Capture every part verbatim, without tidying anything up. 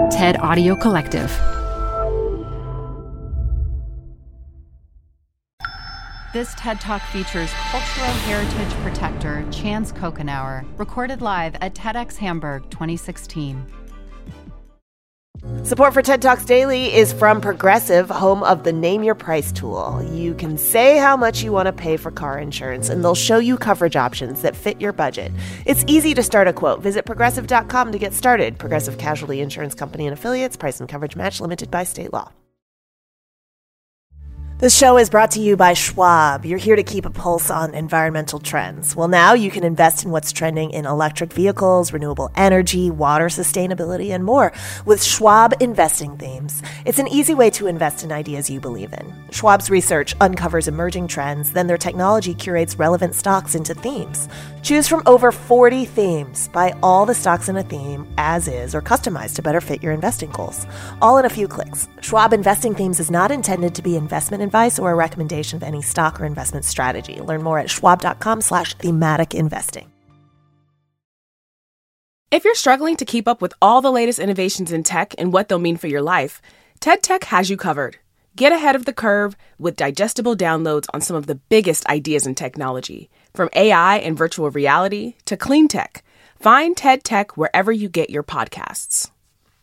TED Audio Collective. This TED Talk features cultural heritage protector Chance Kokenauer, recorded live at TEDx Hamburg twenty sixteen. Support for TED Talks Daily is from Progressive, home of the Name Your Price tool. You can say how much you want to pay for car insurance, and they'll show you coverage options that fit your budget. It's easy to start a quote. Visit progressive dot com to get started. Progressive Casualty Insurance Company and Affiliates. Price and coverage match limited by state law. This show is brought to you by Schwab. You're here to keep a pulse on environmental trends. Well, now you can invest in what's trending in electric vehicles, renewable energy, water sustainability, and more with Schwab Investing Themes. It's an easy way to invest in ideas you believe in. Schwab's research uncovers emerging trends, then their technology curates relevant stocks into themes. Choose from over forty themes. Buy all the stocks in a theme as is or customized to better fit your investing goals. All in a few clicks. Schwab Investing Themes is not intended to be investment advice or a recommendation of any stock or investment strategy. Learn more at schwab.com slash thematic investing. If you're struggling to keep up with all the latest innovations in tech and what they'll mean for your life, TED Tech has you covered. Get ahead of the curve with digestible downloads on some of the biggest ideas in technology, from A I and virtual reality to clean tech. Find TED Tech wherever you get your podcasts.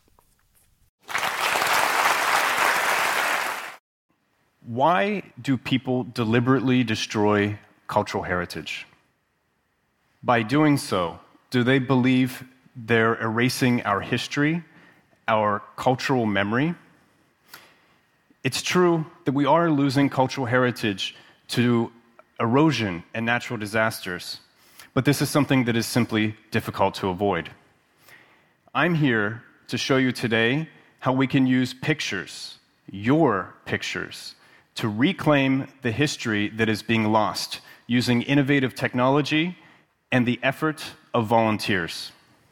Why do people deliberately destroy cultural heritage? By doing so, do they believe they're erasing our history, our cultural memory? It's true that we are losing cultural heritage to erosion and natural disasters, but this is something that is simply difficult to avoid. I'm here to show you today how we can use pictures, your pictures, to reclaim the history that is being lost using innovative technology and the effort of volunteers.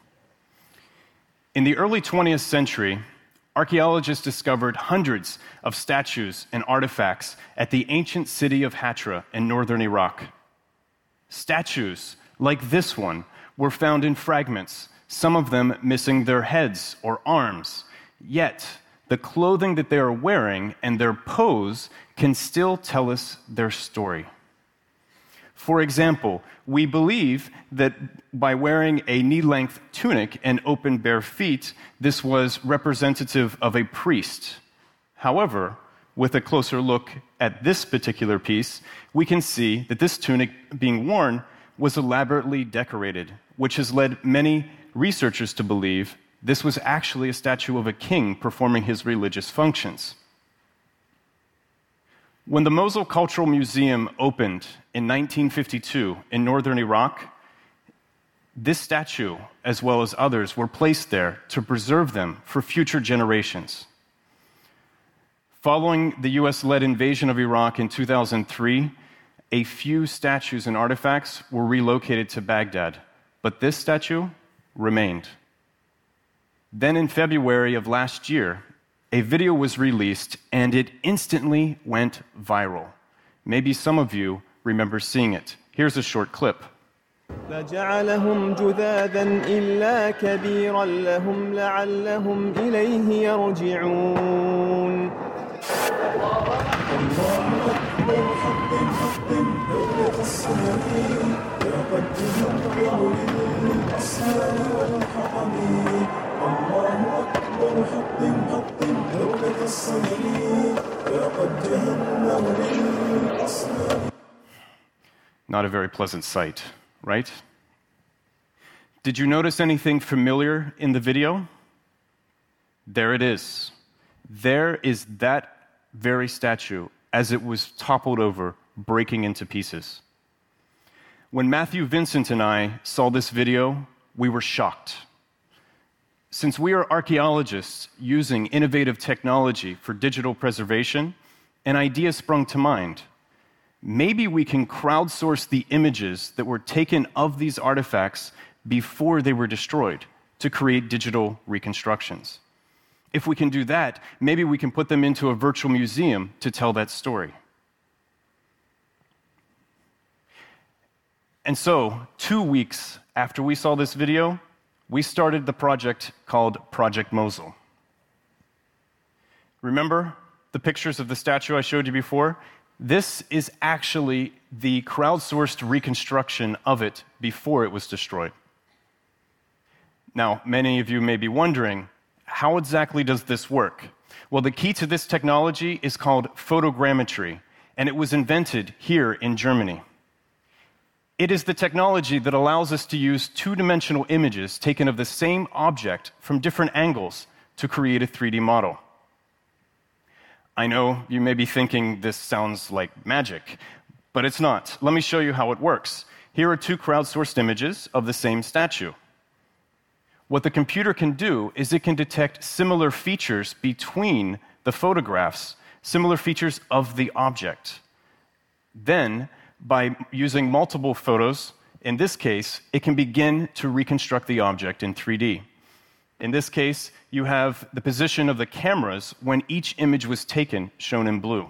In the early twentieth century, archaeologists discovered hundreds of statues and artifacts at the ancient city of Hatra in northern Iraq. Statues like this one were found in fragments, some of them missing their heads or arms, yet the clothing that they are wearing and their pose can still tell us their story. For example, we believe that by wearing a knee-length tunic and open bare feet, this was representative of a priest. However, with a closer look at this particular piece, we can see that this tunic being worn was elaborately decorated, which has led many researchers to believe this was actually a statue of a king performing his religious functions. When the Mosul Cultural Museum opened in nineteen fifty-two in northern Iraq, this statue, as well as others, were placed there to preserve them for future generations. Following the U S-led invasion of Iraq in two thousand three, a few statues and artifacts were relocated to Baghdad, but this statue remained. Then in February of last year, a video was released and it instantly went viral. Maybe some of you remember seeing it. Here's a short clip. فجعلهم جذاذا إلا كبيرا لهم لعلهم إليه يرجعون. Not a very pleasant sight, right? Did you notice anything familiar in the video? There it is. There is that very statue as it was toppled over, breaking into pieces. When Matthew Vincent and I saw this video, we were shocked. Since we are archaeologists using innovative technology for digital preservation, an idea sprung to mind. Maybe we can crowdsource the images that were taken of these artifacts before they were destroyed to create digital reconstructions. If we can do that, maybe we can put them into a virtual museum to tell that story. And so, two weeks after we saw this video, we started the project called Project Mosul. Remember the pictures of the statue I showed you before? This is actually the crowdsourced reconstruction of it before it was destroyed. Now, many of you may be wondering, how exactly does this work? Well, the key to this technology is called photogrammetry, and it was invented here in Germany. It is the technology that allows us to use two-dimensional images taken of the same object from different angles to create a three D model. I know you may be thinking this sounds like magic, but it's not. Let me show you how it works. Here are two crowdsourced images of the same statue. What the computer can do is it can detect similar features between the photographs, similar features of the object. Then, by using multiple photos, in this case, it can begin to reconstruct the object in three D. In this case, you have the position of the cameras when each image was taken, shown in blue.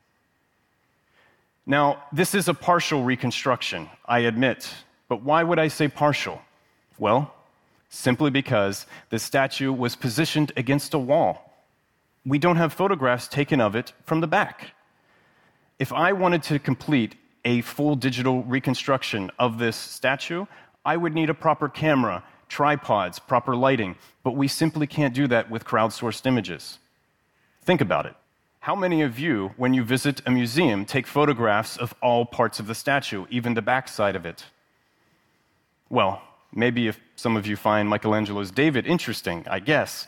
Now, this is a partial reconstruction, I admit, but why would I say partial? Well, simply because the statue was positioned against a wall. We don't have photographs taken of it from the back. If I wanted to complete a full digital reconstruction of this statue, I would need a proper camera, tripods, proper lighting, but we simply can't do that with crowdsourced images. Think about it. How many of you, when you visit a museum, take photographs of all parts of the statue, even the backside of it? Well, maybe if some of you find Michelangelo's David interesting, I guess.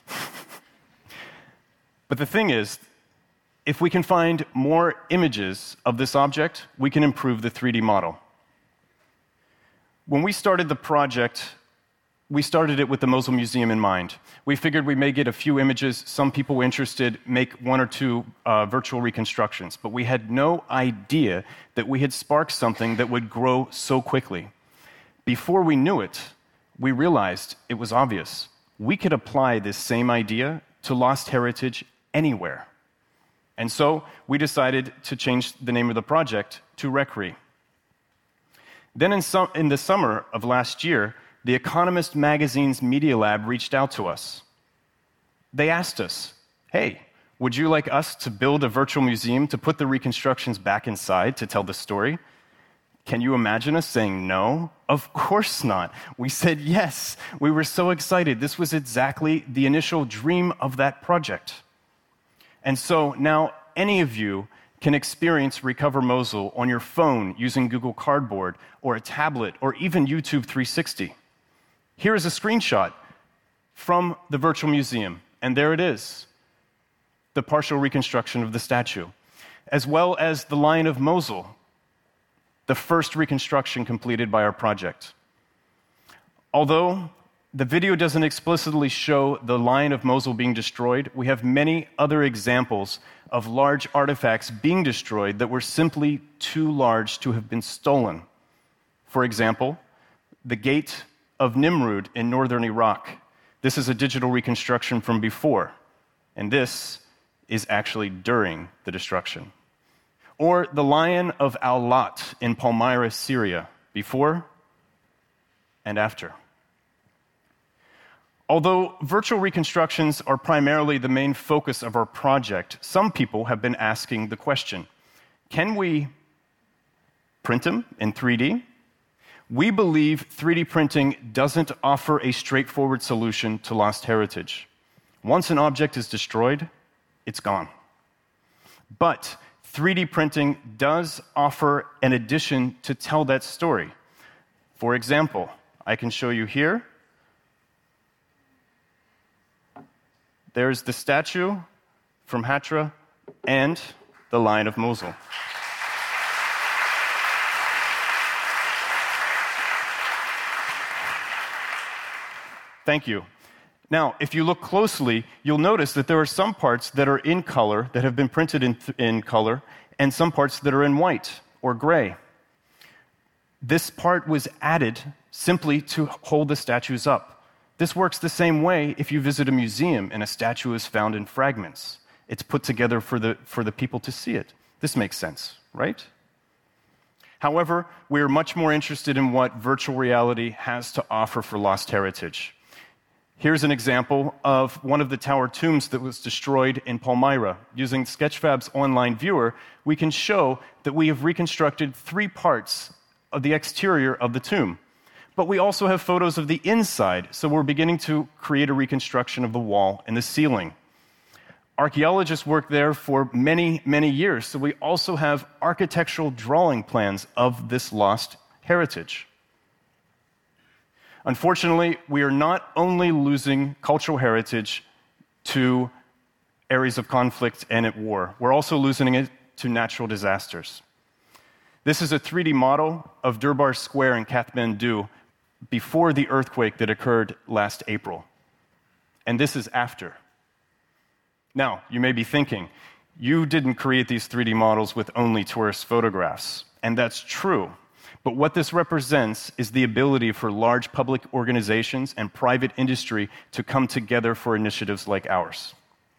But the thing is, if we can find more images of this object, we can improve the three D model. When we started the project, we started it with the Mosul Museum in mind. We figured we may get a few images, some people interested, make one or two uh, virtual reconstructions, but we had no idea that we had sparked something that would grow so quickly. Before we knew it, we realized it was obvious. We could apply this same idea to lost heritage anywhere. And so we decided to change the name of the project to RecRe. Then in, some, in the summer of last year, The Economist magazine's Media Lab reached out to us. They asked us, hey, would you like us to build a virtual museum to put the reconstructions back inside to tell the story? Can you imagine us saying no? Of course not. We said yes. We were so excited. This was exactly the initial dream of that project. And so now any of you can experience Recover Mosul on your phone using Google Cardboard or a tablet or even YouTube three sixty. Here is a screenshot from the virtual museum, and there it is, the partial reconstruction of the statue, as well as the Lion of Mosul, the first reconstruction completed by our project. Although the video doesn't explicitly show the Lion of Mosul being destroyed, we have many other examples of large artifacts being destroyed that were simply too large to have been stolen. For example, the Gate of Nimrud in northern Iraq. This is a digital reconstruction from before, and this is actually during the destruction. Or the Lion of Al-Lat in Palmyra, Syria, before and after. Although virtual reconstructions are primarily the main focus of our project, some people have been asking the question, can we print them in three D? We believe three D printing doesn't offer a straightforward solution to lost heritage. Once an object is destroyed, it's gone. But three D printing does offer an addition to tell that story. For example, I can show you here. There's the statue from Hatra and the Lion of Mosul. Thank you. Now, if you look closely, you'll notice that there are some parts that are in color, that have been printed in, th- in color, and some parts that are in white or gray. This part was added simply to hold the statues up. This works the same way if you visit a museum and a statue is found in fragments. It's put together for the, for the people to see it. This makes sense, right? However, we're much more interested in what virtual reality has to offer for lost heritage. Here's an example of one of the tower tombs that was destroyed in Palmyra. Using Sketchfab's online viewer, we can show that we have reconstructed three parts of the exterior of the tomb. But we also have photos of the inside, so we're beginning to create a reconstruction of the wall and the ceiling. Archaeologists worked there for many, many years, so we also have architectural drawing plans of this lost heritage. Unfortunately, we are not only losing cultural heritage to areas of conflict and at war, we're also losing it to natural disasters. This is a three D model of Durbar Square in Kathmandu before the earthquake that occurred last April. And this is after. Now, you may be thinking, you didn't create these three D models with only tourist photographs. And that's true. But what this represents is the ability for large public organizations and private industry to come together for initiatives like ours.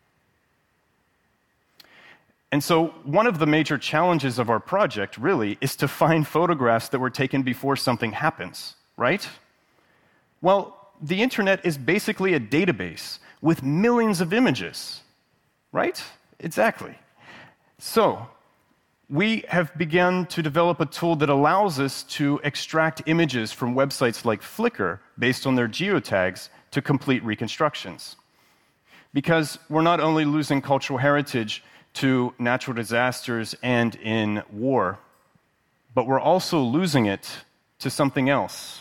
And so one of the major challenges of our project, really, is to find photographs that were taken before something happens, right? Well, the internet is basically a database with millions of images, right? Exactly. So we have begun to develop a tool that allows us to extract images from websites like Flickr based on their geotags to complete reconstructions. Because we're not only losing cultural heritage to natural disasters and in war, but we're also losing it to something else.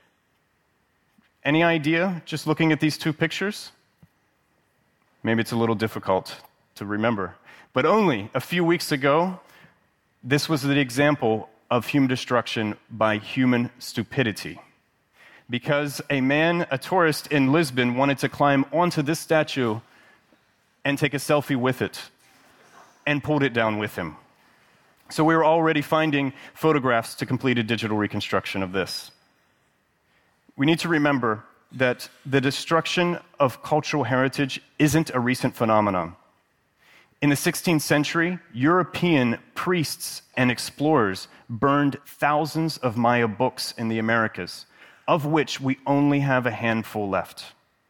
Any idea, just looking at these two pictures? Maybe it's a little difficult to remember. But only a few weeks ago, this was the example of human destruction by human stupidity. Because a man, a tourist in Lisbon, wanted to climb onto this statue and take a selfie with it, and pulled it down with him. So we were already finding photographs to complete a digital reconstruction of this. We need to remember that the destruction of cultural heritage isn't a recent phenomenon. In the sixteenth century, European priests and explorers burned thousands of Maya books in the Americas, of which we only have a handful left.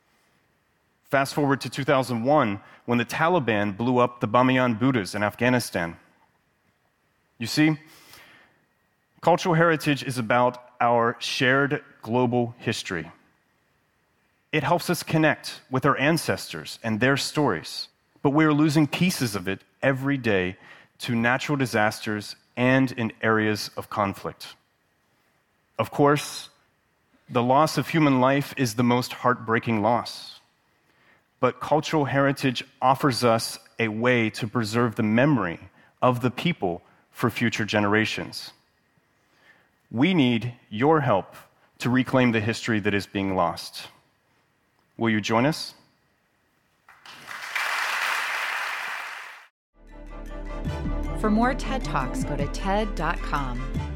Fast forward to two thousand one, when the Taliban blew up the Bamiyan Buddhas in Afghanistan. You see, cultural heritage is about our shared global history. It helps us connect with our ancestors and their stories. But we are losing pieces of it every day to natural disasters and in areas of conflict. Of course, the loss of human life is the most heartbreaking loss. But cultural heritage offers us a way to preserve the memory of the people for future generations. We need your help to reclaim the history that is being lost. Will you join us? For more TED Talks, go to T E D dot com.